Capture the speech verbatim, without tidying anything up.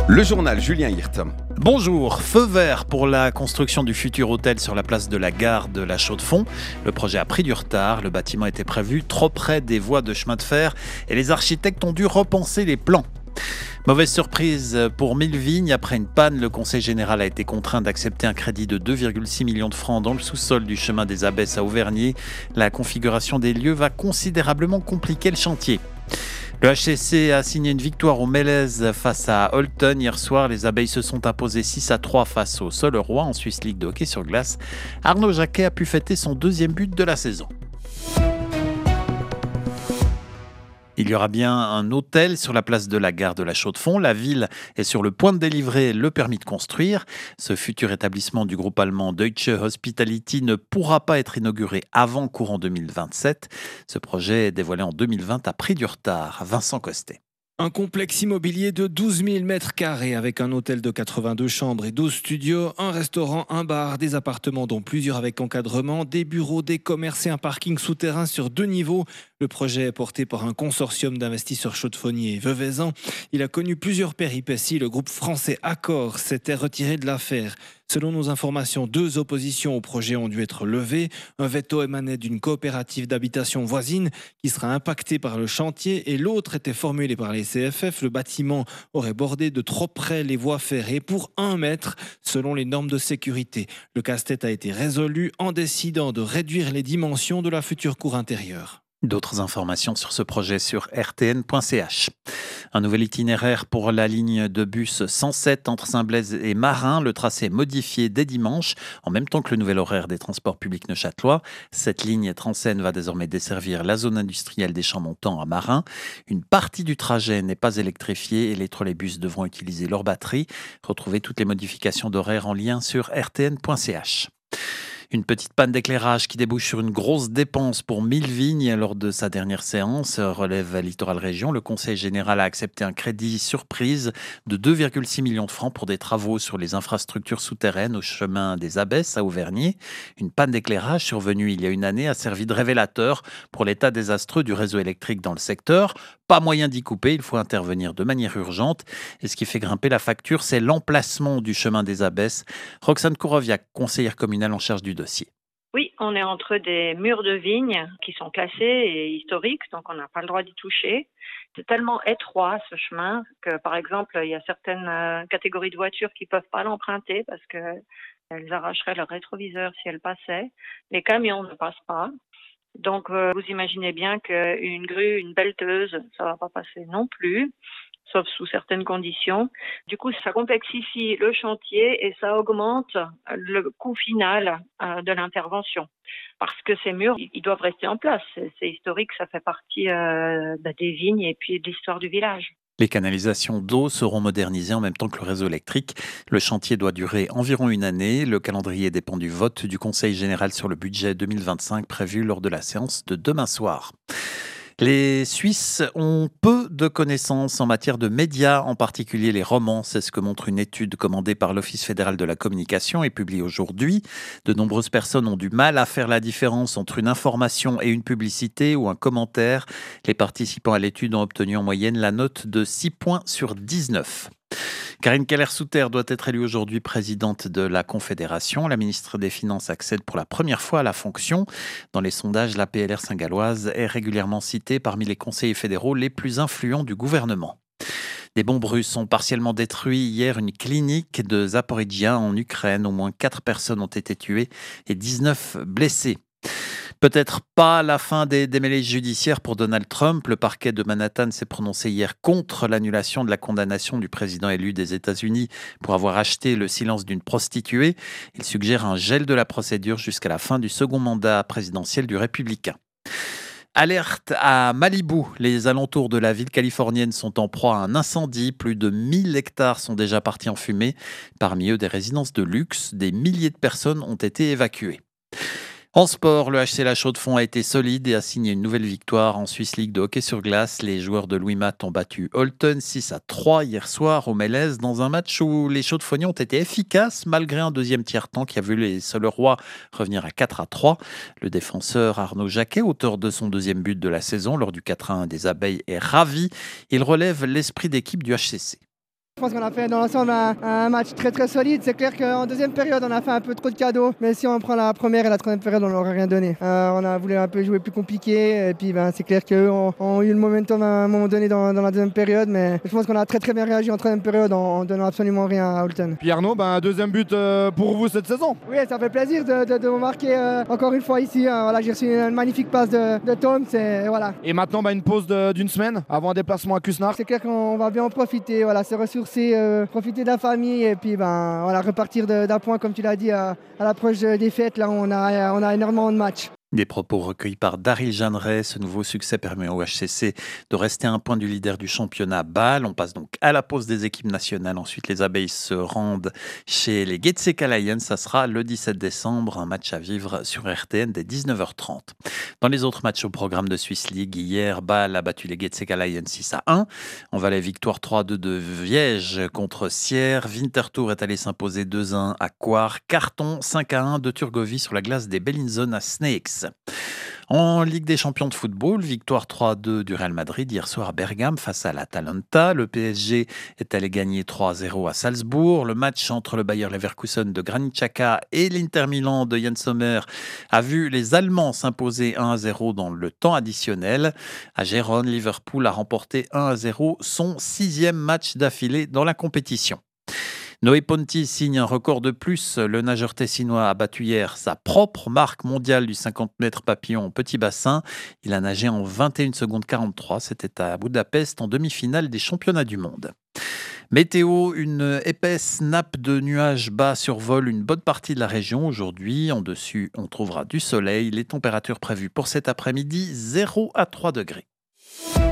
Le journal Julien Hirt. Bonjour, feu vert pour la construction du futur hôtel sur la place de la gare de la Chaux-de-Fonds. Le projet a pris du retard, le bâtiment était prévu trop près des voies de chemin de fer et les architectes ont dû repenser les plans. Mauvaise surprise pour Millevignes. Après une panne, le Conseil général a été contraint d'accepter un crédit de deux virgule six millions de francs dans le sous-sol du chemin des Abbesses à Auvergne. La configuration des lieux va considérablement compliquer le chantier. Le H C C a signé une victoire au Mélèze face à Holton. Hier soir, les Abeilles se sont imposées six à trois face au Soleroy en Swiss League de hockey sur glace. Arnaud Jacquet a pu fêter son deuxième but de la saison. Il y aura bien un hôtel sur la place de la gare de la Chaux-de-Fonds. La ville est sur le point de délivrer le permis de construire. Ce futur établissement du groupe allemand Deutsche Hospitality ne pourra pas être inauguré avant courant deux mille vingt-sept. Ce projet, dévoilé en deux mille vingt, a pris du retard. Vincent Costet. Un complexe immobilier de douze mille mètres carrés avec un hôtel de quatre-vingt-deux chambres et douze studios, un restaurant, un bar, des appartements dont plusieurs avec encadrement, des bureaux, des commerces et un parking souterrain sur deux niveaux. Le projet est porté par un consortium d'investisseurs chaux-de-fonniers et veuvezans. Il a connu plusieurs péripéties. Le groupe français Accor s'était retiré de l'affaire. Selon nos informations, deux oppositions au projet ont dû être levées. Un veto émanait d'une coopérative d'habitation voisine qui sera impactée par le chantier et l'autre était formulé par les C F F. Le bâtiment aurait bordé de trop près les voies ferrées pour un mètre selon les normes de sécurité. Le casse-tête a été résolu en décidant de réduire les dimensions de la future cour intérieure. D'autres informations sur ce projet sur r t n point c h. Un nouvel itinéraire pour la ligne de bus cent sept entre Saint-Blaise et Marin. Le tracé est modifié dès dimanche, en même temps que le nouvel horaire des transports publics neuchâtelois. Cette ligne Transeine va désormais desservir la zone industrielle des Champs-Montants à Marin. Une partie du trajet n'est pas électrifiée et les trolleybus devront utiliser leur batterie. Retrouvez toutes les modifications d'horaire en lien sur r t n point c h. Une petite panne d'éclairage qui débouche sur une grosse dépense pour Millevignes lors de sa dernière séance, relève Littoral Région. Le Conseil général a accepté un crédit surprise de deux virgule six millions de francs pour des travaux sur les infrastructures souterraines au chemin des Abbesses à Auvergne. Une panne d'éclairage survenue il y a une année a servi de révélateur pour l'état désastreux du réseau électrique dans le secteur. Pas moyen d'y couper, il faut intervenir de manière urgente. Et ce qui fait grimper la facture, c'est l'emplacement du chemin des Abbesses. Roxane Kouroviak, conseillère communale en charge du dossier. Oui, on est entre des murs de vignes qui sont classés et historiques, donc on n'a pas le droit d'y toucher. C'est tellement étroit ce chemin que, par exemple, il y a certaines euh, catégories de voitures qui ne peuvent pas l'emprunter parce qu'elles arracheraient leur rétroviseur si elles passaient. Les camions ne passent pas. Donc, euh, vous imaginez bien qu'une grue, une pelleteuse, ça va pas passer non plus, sauf sous certaines conditions. Du coup, ça complexifie le chantier et ça augmente le coût final euh, de l'intervention. Parce que ces murs, ils doivent rester en place. C'est, c'est historique, ça fait partie euh, bah, des vignes et puis de l'histoire du village. Les canalisations d'eau seront modernisées en même temps que le réseau électrique. Le chantier doit durer environ une année. Le calendrier dépend du vote du Conseil général sur le budget deux mille vingt-cinq prévu lors de la séance de demain soir. Les Suisses ont peu de connaissances en matière de médias, en particulier les romans. C'est ce que montre une étude commandée par l'Office fédéral de la communication et publiée aujourd'hui. De nombreuses personnes ont du mal à faire la différence entre une information et une publicité ou un commentaire. Les participants à l'étude ont obtenu en moyenne la note de six points sur dix-neuf. Karine Keller-Souter doit être élue aujourd'hui présidente de la Confédération. La ministre des Finances accède pour la première fois à la fonction. Dans les sondages, la P L R saint-galloise est régulièrement citée parmi les conseillers fédéraux les plus influents du gouvernement. Des bombes russes ont partiellement détruit hier une clinique de Zaporijia en Ukraine. Au moins quatre personnes ont été tuées et dix-neuf blessées. Peut-être pas la fin des démêlés judiciaires pour Donald Trump. Le parquet de Manhattan s'est prononcé hier contre l'annulation de la condamnation du président élu des États-Unis pour avoir acheté le silence d'une prostituée. Il suggère un gel de la procédure jusqu'à la fin du second mandat présidentiel du républicain. Alerte à Malibu. Les alentours de la ville californienne sont en proie à un incendie. Plus de mille hectares sont déjà partis en fumée. Parmi eux, des résidences de luxe. Des milliers de personnes ont été évacuées. En sport, le H C La Chaux-de-Fonds a été solide et a signé une nouvelle victoire en Swiss League de hockey sur glace. Les joueurs de Louis Matte ont battu Holton six à trois hier soir au Mélèze dans un match où les Chaux-de-Fonniers ont été efficaces malgré un deuxième tiers-temps qui a vu les Solerois revenir à quatre à trois. Le défenseur Arnaud Jacquet, auteur de son deuxième but de la saison lors du quatre à un des Abeilles, est ravi. Il relève l'esprit d'équipe du H C C. pense qu'on a fait dans l'ensemble un, un match très très solide. C'est clair qu'en deuxième période, on a fait un peu trop de cadeaux. Mais si on prend la première et la troisième période, on n'aurait rien donné. Euh, on a voulu un peu jouer plus compliqué. Et puis ben, c'est clair qu'eux ont, ont eu le momentum à un moment donné dans, dans la deuxième période. Mais je pense qu'on a très très bien réagi en troisième période en, en donnant absolument rien à Holton. Puis Arnaud, ben, deuxième but euh, pour vous cette saison. Oui, ça fait plaisir de, de, de vous marquer euh, encore une fois ici. Hein. Voilà, j'ai reçu une magnifique passe de, de Tom. C'est, voilà. Et maintenant, ben, une pause de, d'une semaine avant un déplacement à Cusnard. C'est clair qu'on va bien en profiter, voilà, se ressourcer, euh, profiter de la famille et puis ben, voilà, repartir de, d'un point, comme tu l'as dit, à, à l'approche des fêtes. Là, on a, on a énormément de matchs. Des propos recueillis par Daryl Jeanneret. Ce nouveau succès permet au H C C de rester à un point du leader du championnat Bâle. On passe donc à la pause des équipes nationales. Ensuite, les Abeilles se rendent chez les Getseka Lions. Ça sera le dix-sept décembre. Un match à vivre sur R T N dès dix-neuf heures trente. Dans les autres matchs au programme de Swiss League, hier, Bâle a battu les Getseka Lions six à un. En Valais, victoire trois à deux de Viège contre Sierre. Winterthur est allé s'imposer deux à un à Coire. Carton cinq à un de Turgovie sur la glace des Bellinzone à Snakes. En Ligue des champions de football, victoire trois à deux du Real Madrid hier soir à Bergame face à l'Atalanta. Le P S G est allé gagner trois à zéro à Salzbourg. Le match entre le Bayer Leverkusen de Granit Xhaka et l'Inter Milan de Jens Sommer a vu les Allemands s'imposer un à zéro dans le temps additionnel. À Gérone, Liverpool a remporté un à zéro, son sixième match d'affilée dans la compétition. Noé Ponti signe un record de plus. Le nageur tessinois a battu hier sa propre marque mondiale du cinquante mètres papillon au petit bassin. Il a nagé en vingt et une secondes quarante-trois. C'était à Budapest en demi-finale des championnats du monde. Météo, une épaisse nappe de nuages bas survole une bonne partie de la région aujourd'hui. En dessus, on trouvera du soleil. Les températures prévues pour cet après-midi, zéro à trois degrés.